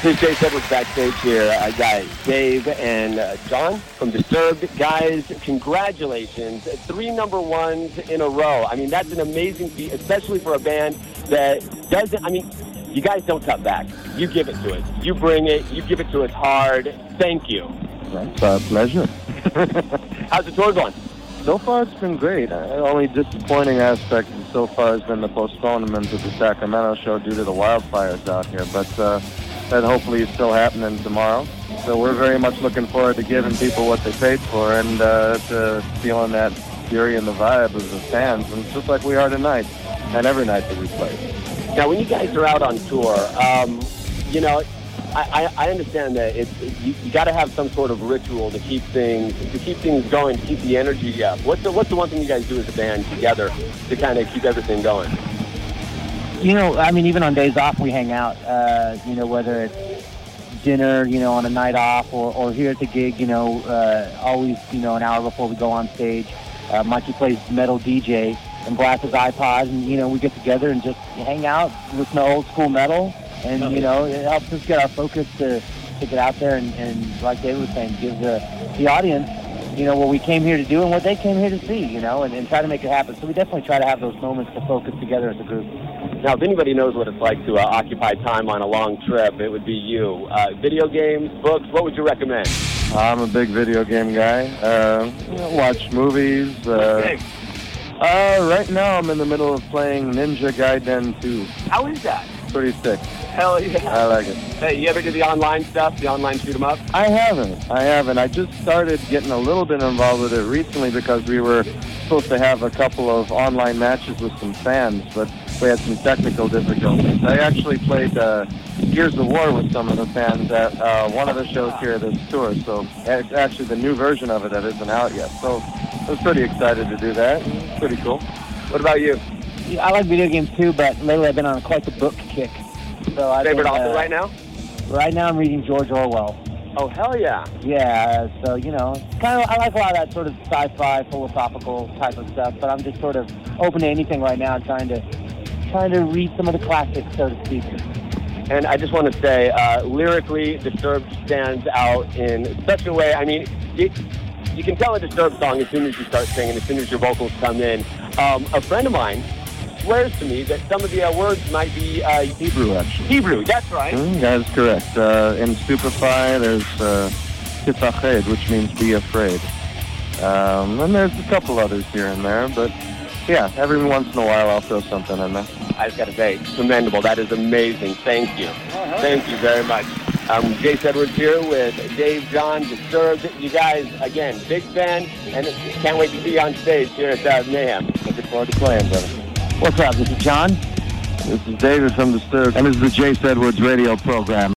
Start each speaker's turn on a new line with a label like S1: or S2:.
S1: This is Jace Edwards backstage here. I got Dave and John from Disturbed. Guys, congratulations. 3 number ones in a row. I mean, that's an amazing feat, especially for a band that doesn't, I mean, you guys don't cut back. You give it to us. You bring it. You give it to us hard. Thank you.
S2: That's our pleasure.
S1: How's the tour going?
S2: So far, it's been great. The only disappointing aspect so far has been the postponement of the Sacramento show due to the wildfires out here, but that hopefully is still happening tomorrow. So we're very much looking forward to giving people what they paid for and to feeling that fury and the vibe of the fans, and just like we are tonight and every night that we play.
S1: Now, when you guys are out on tour, you know, I understand that you got to have some sort of ritual to keep things going, to keep the energy up. What's the one thing you guys do as a band together to kind of keep everything going?
S3: You know, I mean, even on days off, we hang out. You know, whether it's dinner, you know, on a night off, or here at the gig, you know, always, you know, an hour before we go on stage. Mikey plays metal DJ and blasts his iPod, and, you know, we get together and just hang out, listen to old school metal. And, you know, it helps us get our focus to get out there and like David was saying, give the audience, you know, what we came here to do and what they came here to see, you know, and try to make it happen. So we definitely try to have those moments to focus together as a group.
S1: Now, if anybody knows what it's like to occupy time on a long trip, it would be you. Video games, books, what would you recommend?
S2: I'm a big video game guy. Watch movies. Right now I'm in the middle of playing Ninja Gaiden 2.
S1: How is that?
S2: Pretty sick.
S1: Hell yeah.
S2: I like it.
S1: Hey, you ever do the online stuff, the online shoot 'em up?
S2: I haven't. I just started getting a little bit involved with it recently because we were supposed to have a couple of online matches with some fans, but we had some technical difficulties. I actually played Gears of War with some of the fans at one of the shows here this tour, so it's actually the new version of it that isn't out yet. So I was pretty excited to do that. It's pretty cool.
S1: What about you?
S3: I like video games too, but lately I've been on quite the book kick. So
S1: Favorite author right now?
S3: Right now I'm reading George Orwell.
S1: Oh, hell yeah.
S3: Yeah, so, you know, kind of, I like a lot of that sort of sci-fi, philosophical type of stuff, but I'm just sort of open to anything right now, trying to read some of the classics, so to speak.
S1: And I just want to say, lyrically, Disturbed stands out in such a way. I mean, you can tell a Disturbed song as soon as you start singing, as soon as your vocals come in. A friend of mine swears to me that some of the words might be
S2: Hebrew, actually.
S1: Hebrew, that's right.
S2: That is correct. In Stupefy, there's Tifached, which means be afraid. And there's a couple others here and there, but yeah, every once in a while I'll throw something in there.
S1: I just got to say, commendable. That is amazing. Thank you. Thank you very much. Jace Edwards here with Dave, John, Disturbed. You guys, again, big fan, and can't wait to see you on stage here at Mayhem.
S2: Looking forward to playing, brother.
S3: What's up? This is John.
S2: This is David from Disturbed, and this is the Jace Edwards radio program.